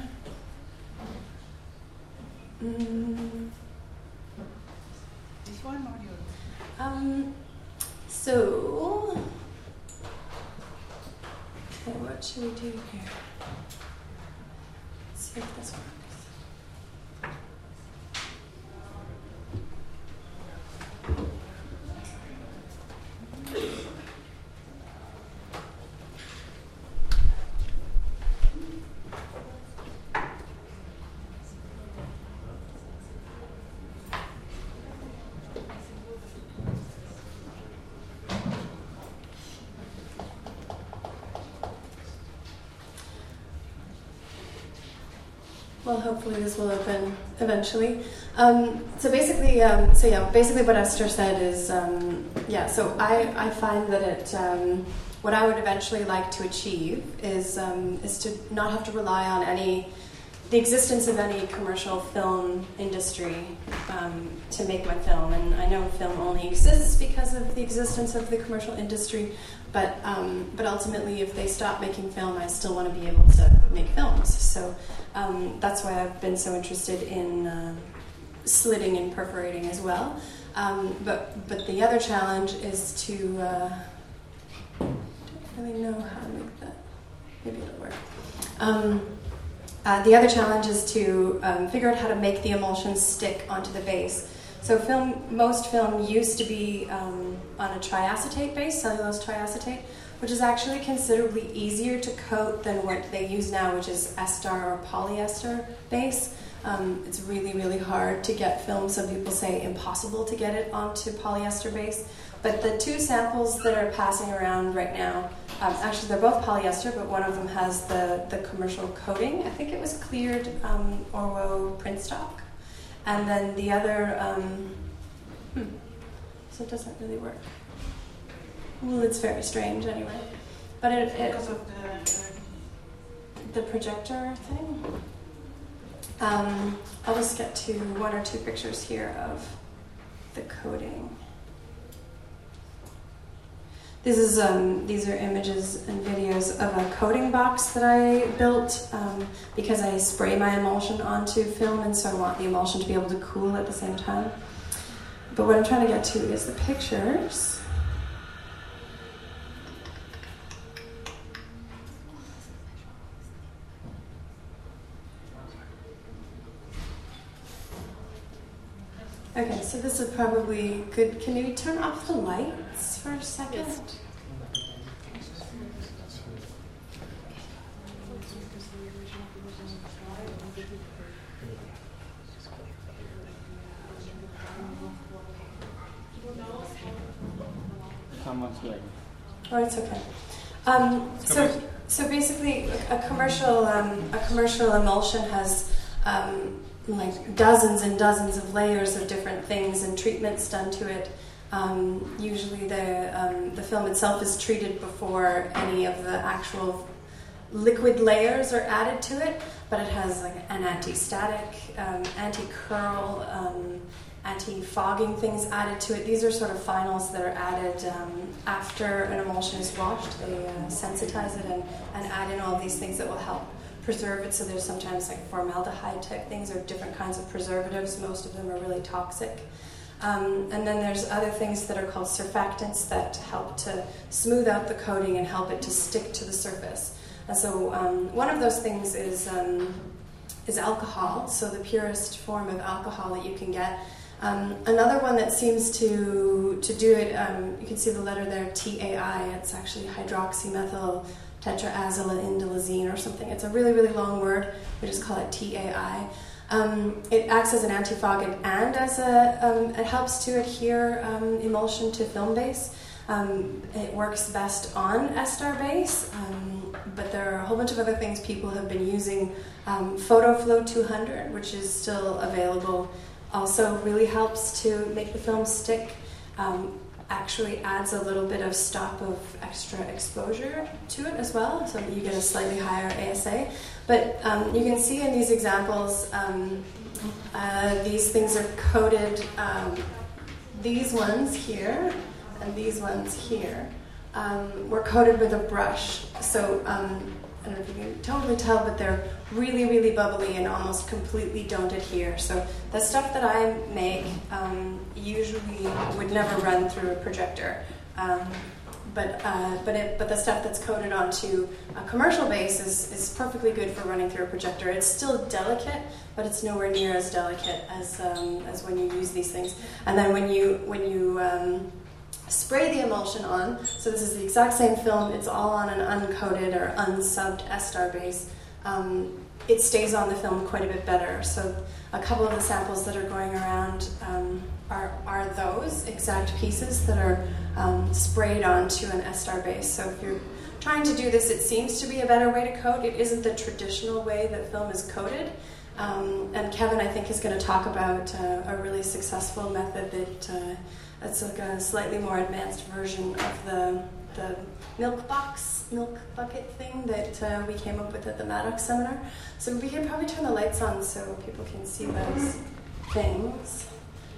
This one or yours? So, okay, what should we do here? Let's see if this works. Well, hopefully this will open eventually. So basically what Esther said is, so I find that it, what I would eventually like to achieve is to not have to rely on the existence of any commercial film industry to make my film. And I know film only exists because of the existence of the commercial industry, but ultimately if they stop making film, I still want to be able to make films. So that's why I've been so interested in slitting and perforating as well. But the other challenge is to, I don't really know how to make that, maybe it'll work. The other challenge is to figure out how to make the emulsion stick onto the base. So most film used to be on a triacetate base, cellulose triacetate, which is actually considerably easier to coat than what they use now, which is ester or polyester base. It's really, really hard to get film. Some people say impossible to get it onto polyester base. But the 2 samples that are passing around right now, actually they're both polyester, but one of them has the commercial coating. I think it was cleared Orwo print stock. And then the other, so it doesn't really work. Well, it's very strange anyway. But because of the projector thing. I'll just get to one or two pictures here of the coding. These are images and videos of a coding box that I built because I spray my emulsion onto film, and so I want the emulsion to be able to cool at the same time. But what I'm trying to get to is the pictures. Okay, so this is probably good. Can you turn off the lights for a second? Oh, it's okay. So basically, a commercial emulsion has like dozens and dozens of layers of different things and treatments done to it. Usually the film itself is treated before any of the actual liquid layers are added to it, but it has like an anti-static, anti-curl, anti-fogging things added to it. These are sort of finals that are added after an emulsion is washed. They sensitize it and add in all of these things that will help preserve it. So there's sometimes like formaldehyde type things or different kinds of preservatives. Most of them are really toxic. And then there's other things that are called surfactants that help to smooth out the coating and help it to stick to the surface. And so one of those things is alcohol, so the purest form of alcohol that you can get. Another one that seems to do it, you can see the letter there, TAI. It's actually hydroxymethyl tetraazelindolazine or something. It's a really, really long word. We just call it TAI. It acts as an antifoggant and as it helps to adhere emulsion to film base. It works best on ester base, but there are a whole bunch of other things people have been using. PhotoFlow 200, which is still available, also really helps to make the film stick. Actually adds a little bit of stop of extra exposure to it as well, so that you get a slightly higher ASA. But you can see in these examples, these things are coated, these ones here and these ones here were coated with a brush. So I don't know if you can totally tell, but they're really, really bubbly and almost completely don't adhere. So the stuff that I make usually would never run through a projector. But the stuff that's coated onto a commercial base is perfectly good for running through a projector. It's still delicate, but it's nowhere near as delicate as when you use these things. And then when you spray the emulsion on, so this is the exact same film, it's all on an uncoated or unsubbed ester base, it stays on the film quite a bit better. So a couple of the samples that are going around are those exact pieces that are sprayed onto an ester base. So if you're trying to do this, it seems to be a better way to coat. It isn't the traditional way that film is coated. And Kevin, I think, is going to talk about a really successful method that's like a slightly more advanced version of the milk bucket thing that we came up with at the Maddox seminar. So we can probably turn the lights on so people can see those things.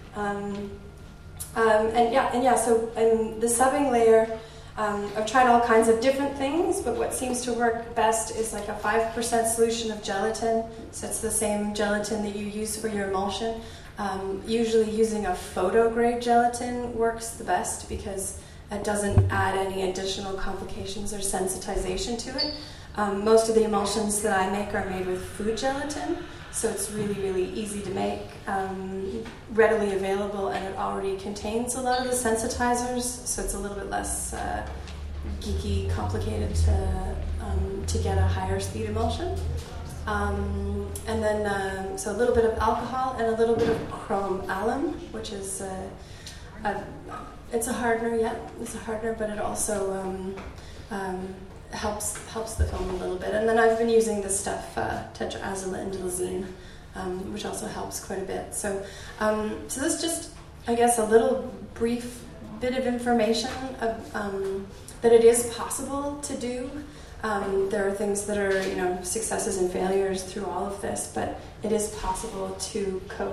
So in the subbing layer, I've tried all kinds of different things, but what seems to work best is like a 5% solution of gelatin. So it's the same gelatin that you use for your emulsion. Usually using a photo-grade gelatin works the best because it doesn't add any additional complications or sensitization to it. Most of the emulsions that I make are made with food gelatin, so it's really, really easy to make, readily available, and it already contains a lot of the sensitizers, so it's a little bit less geeky, complicated to get a higher speed emulsion. And then, so a little bit of alcohol and a little bit of chrome alum, which is it's a hardener, it's a hardener, but it also helps the film a little bit. And then I've been using this stuff, tetraazelindolazine, which also helps quite a bit. So this is just, I guess, a little brief bit of information that it is possible to do. There are things that are, successes and failures through all of this, but it is possible to coat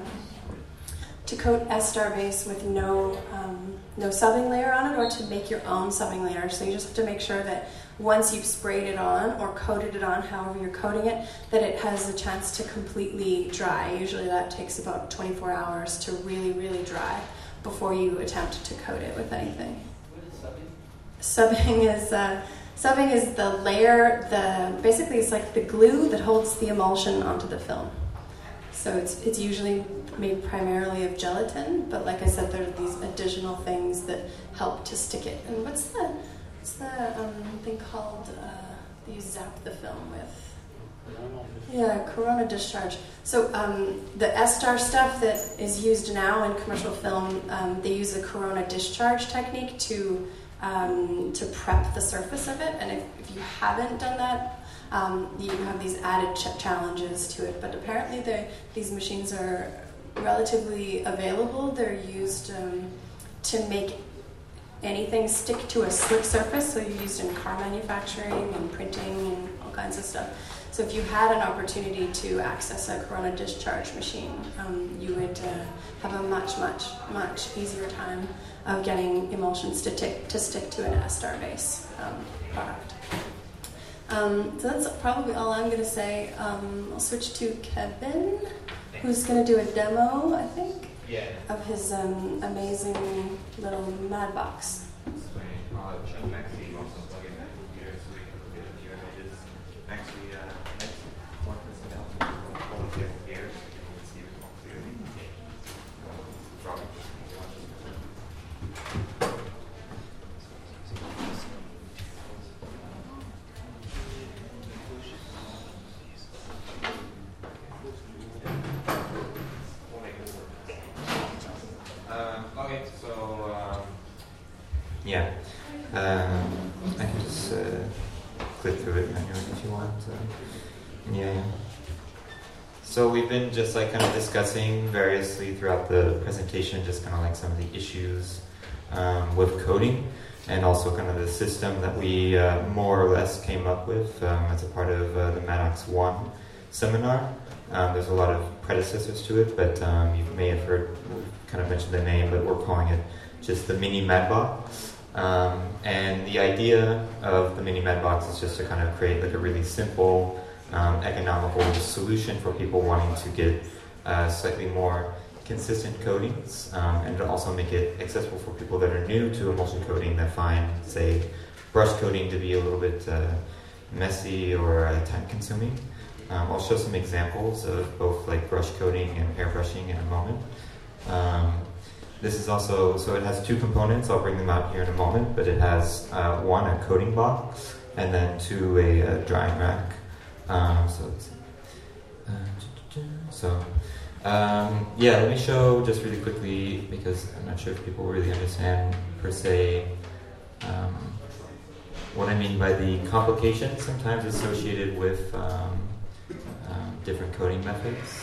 S-star base with no subbing layer on it, or to make your own subbing layer. So you just have to make sure that once you've sprayed it on or coated it on, however you're coating it, that it has a chance to completely dry. Usually that takes about 24 hours to really, really dry before you attempt to coat it with anything. What is subbing? Subbing is the layer, basically it's like the glue that holds the emulsion onto the film. So it's usually made primarily of gelatin, but like I said, there are these additional things that help to stick it. And what's the thing called that you zap the film with? Yeah, corona discharge. So the S-star stuff that is used now in commercial film, they use a corona discharge technique to prep the surface of it. And if you haven't done that, you have these added challenges to it. But apparently these machines are relatively available. They're used to make anything stick to a slick surface. So you're used in car manufacturing and printing and all kinds of stuff. So if you had an opportunity to access a corona discharge machine, you would have a much, much, much easier time of getting emulsions to stick to an S-star base product. So that's probably all I'm going to say. I'll switch to Kevin, who's going to do a demo, I think, of his amazing little Mad Box. I can just click through it manually if you want. So we've been just kind of discussing variously throughout the presentation, just kind of some of the issues with coding, and also kind of the system that we more or less came up with as a part of the Maddox 1 seminar. There's a lot of predecessors to it, but you may have heard, kind of mentioned the name, but we're calling it just the Mini Madbox. And the idea of the Mini Madbox is just to kind of create a really simple, economical solution for people wanting to get slightly more consistent coatings, and to also make it accessible for people that are new to emulsion coating that find, say, brush coating to be a little bit messy or time-consuming. I'll show some examples of both brush coating and airbrushing in a moment. This is also, so it has two components. I'll bring them out here in a moment, but it has one, a coating box, and then two, a drying rack. Let me show just really quickly, because I'm not sure if people really understand per se what I mean by the complications sometimes associated with different coating methods.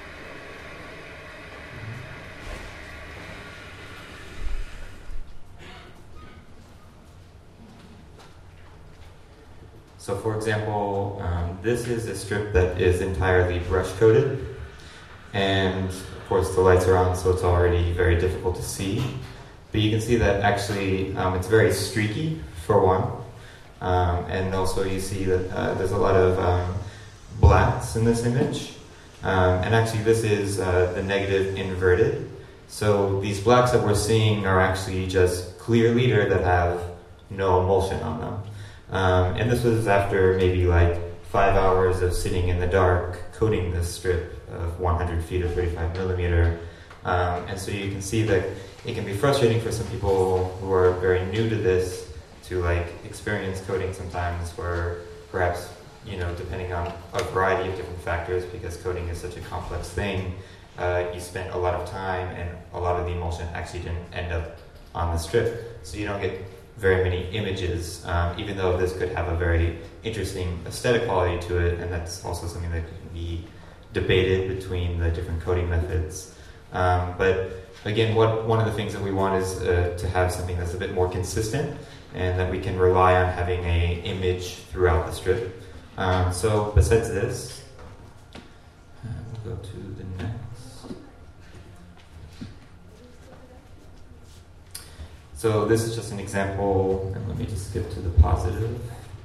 So for example, this is a strip that is entirely brush coated, and of course the lights are on, so it's already very difficult to see. But you can see that actually it's very streaky, for one, and also you see that there's a lot of blacks in this image, and actually this is the negative inverted. So these blacks that we're seeing are actually just clear leader that have no emulsion on them. And this was after maybe 5 hours of sitting in the dark coating this strip of 100 feet or 35 millimeter. And so you can see that it can be frustrating for some people who are very new to this to experience coating sometimes, where perhaps, depending on a variety of different factors, because coating is such a complex thing, you spent a lot of time and a lot of the emulsion actually didn't end up on the strip. So you don't get very many images, even though this could have a very interesting aesthetic quality to it, and that's also something that can be debated between the different coating methods. But again, one of the things that we want is to have something that's a bit more consistent, and that we can rely on having an image throughout the strip. So besides this, we'll go to the next. So this is just an example, and let me just skip to the positive.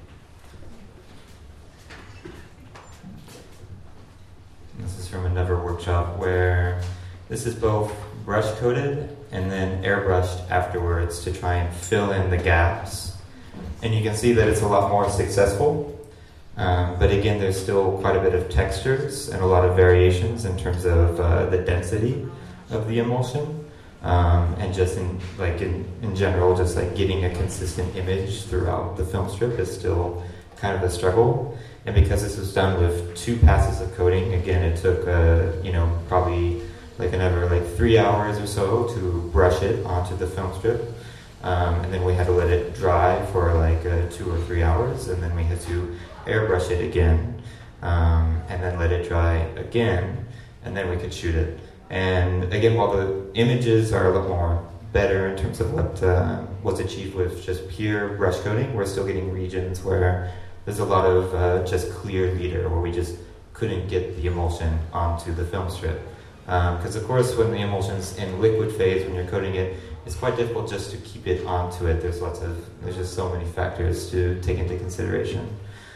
This is from another workshop where this is both brush coated and then airbrushed afterwards to try and fill in the gaps. And you can see that it's a lot more successful. But again, there's still quite a bit of textures and a lot of variations in terms of the density of the emulsion. And just in general, just like getting a consistent image throughout the film strip is still kind of a struggle. And because this was done with 2 passes of coating, again, it took probably another 3 hours or so to brush it onto the film strip. And then we had to let it dry for 2 or 3 hours, and then we had to airbrush it again, and then let it dry again, and then we could shoot it. And again, while the images are a lot more better in terms of what's achieved with just pure brush coating, we're still getting regions where there's a lot of just clear leader, where we just couldn't get the emulsion onto the film strip. Because of course, when the emulsion's in liquid phase, when you're coating it, it's quite difficult just to keep it onto it. There's just so many factors to take into consideration.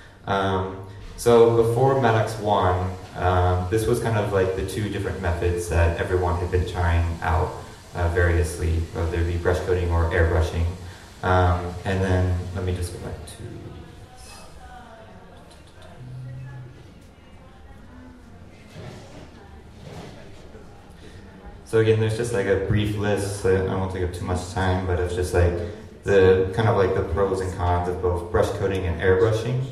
So before Maddox 1, this was kind of the 2 different methods that everyone had been trying out variously, whether it be brush coating or airbrushing. And then let me just go back to. So again, there's just a brief list. I won't take up too much time, but it's just the kind of the pros and cons of both brush coating and airbrushing.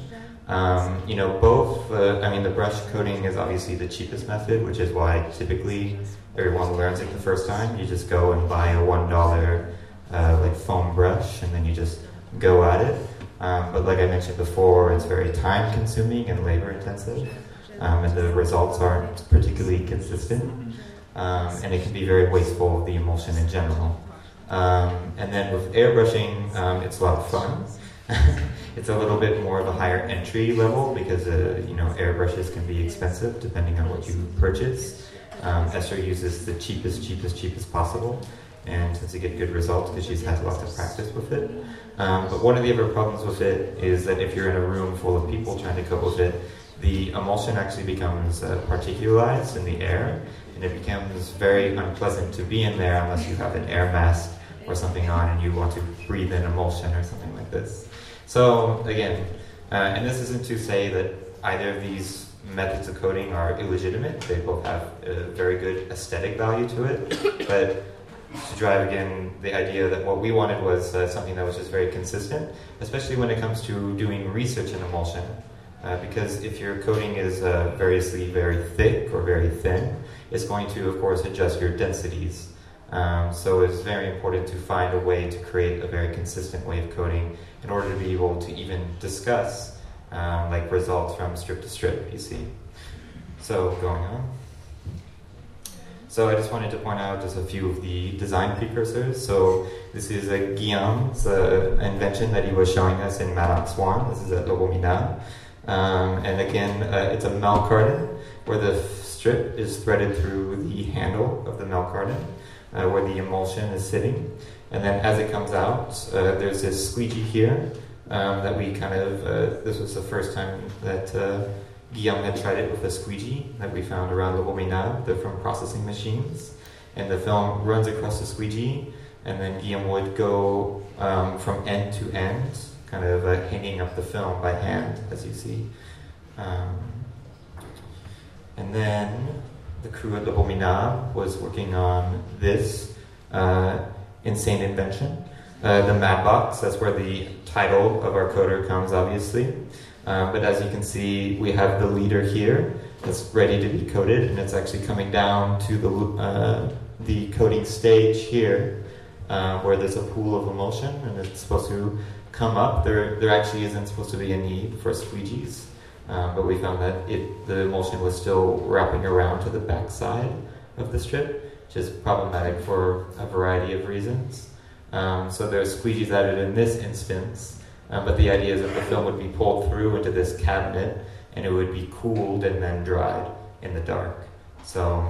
The brush coating is obviously the cheapest method, which is why typically everyone learns it the first time. You just go and buy a $1 foam brush, and then you just go at it. But like I mentioned before, it's very time consuming and labor intensive, and the results aren't particularly consistent. And it can be very wasteful of the emulsion in general. And then with airbrushing, it's a lot of fun. It's a little bit more of a higher entry level because airbrushes can be expensive depending on what you purchase. Esther uses the cheapest possible, and tends to get good results because she's had lots of practice with it. But one of the other problems with it is that if you're in a room full of people trying to coat with it, the emulsion actually becomes particularized in the air, and it becomes very unpleasant to be in there unless you have an air mask or something on and you want to breathe in emulsion or something like this. So again, and this isn't to say that either of these methods of coating are illegitimate. They both have a very good aesthetic value to it, but to drive again the idea that what we wanted was something that was just very consistent, especially when it comes to doing research in emulsion. Because if your coating is variously very thick or very thin, it's going to, of course, adjust your densities. So it's very important to find a way to create a very consistent way of coating in order to be able to even discuss results from strip to strip, you see. So going on. So I just wanted to point out just a few of the design precursors. So this is Guillaume's invention that he was showing us in Maddox 1. This is at Lobomina. And again, it's a milk carton where the strip is threaded through the handle of the milk carton, where the emulsion is sitting. And then as it comes out, there's this squeegee here that we this was the first time that Guillaume had tried it with a squeegee that we found around the Lobomina, the film processing machines. And the film runs across the squeegee, and then Guillaume would go from end to end, kind of hanging up the film by hand, as you see. And then the crew at Lobomina was working on this insane invention. The Mad Box, that's where the title of our coder comes, obviously. But as you can see, we have the leader here that's ready to be coated, and it's actually coming down to the coating stage here, where there's a pool of emulsion, and it's supposed to come up. There actually isn't supposed to be a need for squeegees, but we found that the emulsion was still wrapping around to the back side of the strip, which is problematic for a variety of reasons. So there's squeegees added in this instance, but the idea is that the film would be pulled through into this cabinet and it would be cooled and then dried in the dark. So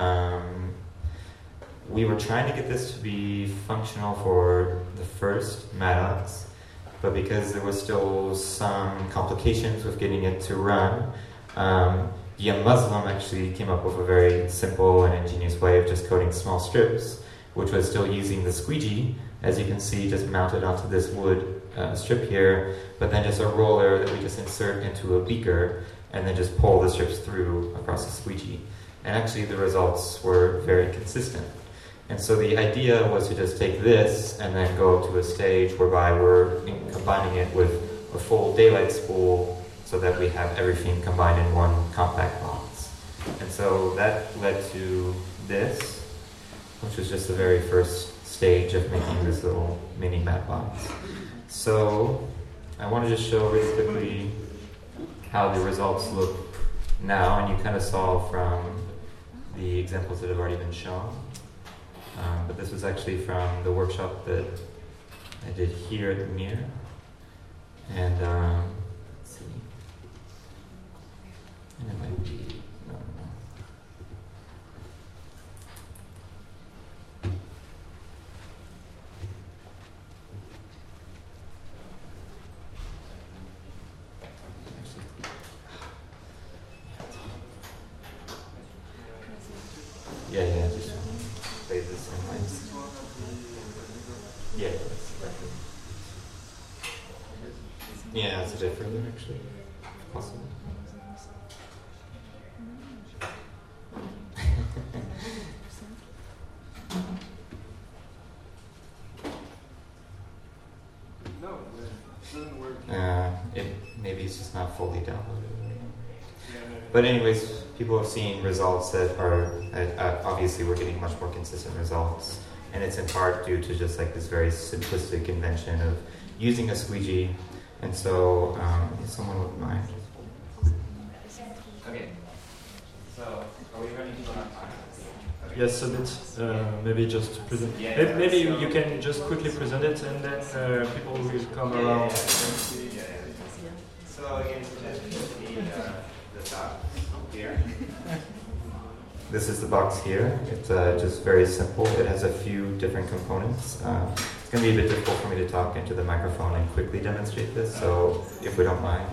we were trying to get this to be functional for the first Maddox, but because there was still some complications with getting it to run, Guillaume Muslim actually came up with a very simple and ingenious way of just coating small strips, which was still using the squeegee, as you can see, just mounted onto this wood strip here, but then just a roller that we just insert into a beaker and then just pull the strips through across the squeegee. And actually the results were very consistent. And so the idea was to just take this and then go to a stage whereby we're combining it with a full daylight spool so that we have everything combined in one compact box. And so that led to this, which was just the very first stage of making this little mini matte box. So I want to just show really quickly how the results look now, and you kind of saw from the examples that have already been shown. But this was actually from the workshop that I did here at the Mir. And let's see. And it might be, no. Yeah, just play this in mind. Yeah, yeah, it's a bit further actually, if possible. No, it doesn't work. Maybe it's just not fully downloaded. But anyways, people have seen results that are, obviously we're getting much more consistent results. And it's in part due to just like this very simplistic invention of using a squeegee. And so, if someone would mind. Okay. So, are we running on time? Okay. Yes, a bit. Maybe just present. Yeah, maybe you can just quickly present it, and then people will come around. So again, the box here. This is the box here. It's just very simple. It has a few different components. It's going to be a bit difficult for me to talk into the microphone and quickly demonstrate this, so if we don't mind.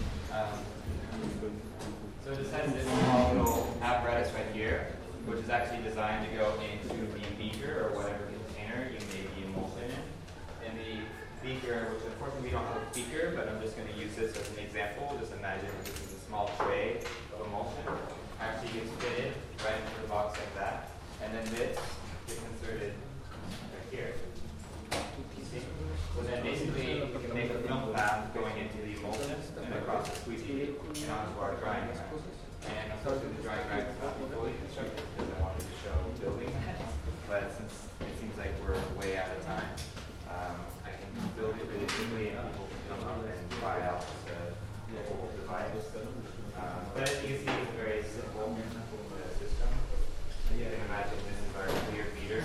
So this has this small little apparatus right here, which is actually designed to go into the beaker or whatever container you may be emulsing in. And the beaker, which unfortunately we don't have a beaker, but I'm just going to use this as an example. Just imagine this is a small tray of emulsion. Actually gets fitted right into the box like that. And then this gets inserted right here. You see? So then basically we can make a film path going into the emulsion and across the squeegee and onto our drying rack. And unfortunately the drying rack is not fully constructed because I wanted to show building. But since it seems like we're way out of time, I can build it really quickly and people can come up and try out the whole device. But as you can see, it's a very simple system. You can imagine this is our clear feeder.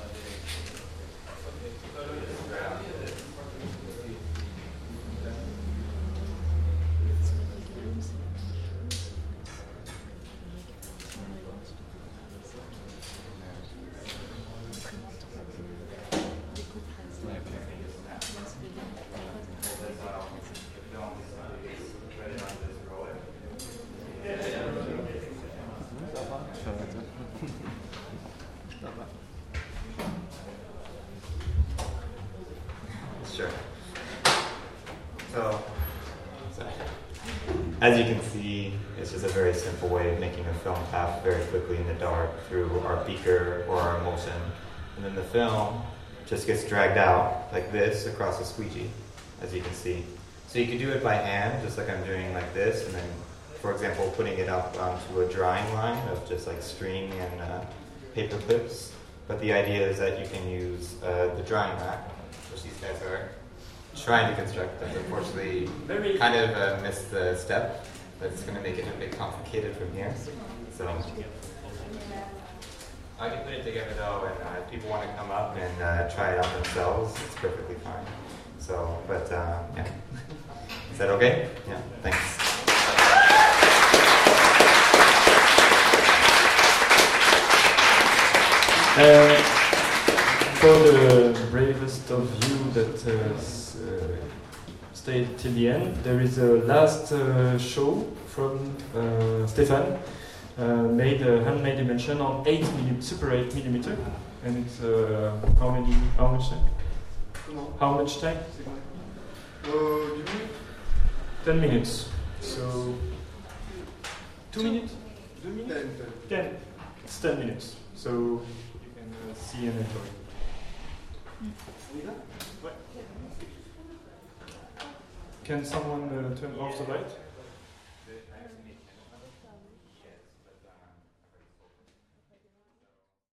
Sure. So, as you can see, it's just a very simple way of making a film path very quickly in the dark through our beaker or our emulsion. And then the film just gets dragged out like this across a squeegee, as you can see. So you can do it by hand, just like I'm doing like this, and then, for example, putting it up onto a drying line of just like string and paper clips. But the idea is that you can use the drying rack, which these guys are trying to construct, but unfortunately kind of missed the step. But it's going to make it a bit complicated from here. So I can put it together though, and if people want to come up and try it out themselves, it's perfectly fine. So, but yeah. Is that okay? Yeah, thanks. For the bravest of you that stayed till the end, there is a last show from Stefan, made a handmade dimension on Super 8 millimeter, and it's how much time? How much time? 10 minutes. So 2 minutes? 2 minutes? 10. It's 10 minutes. So you can see and enjoy. Can someone turn off the light?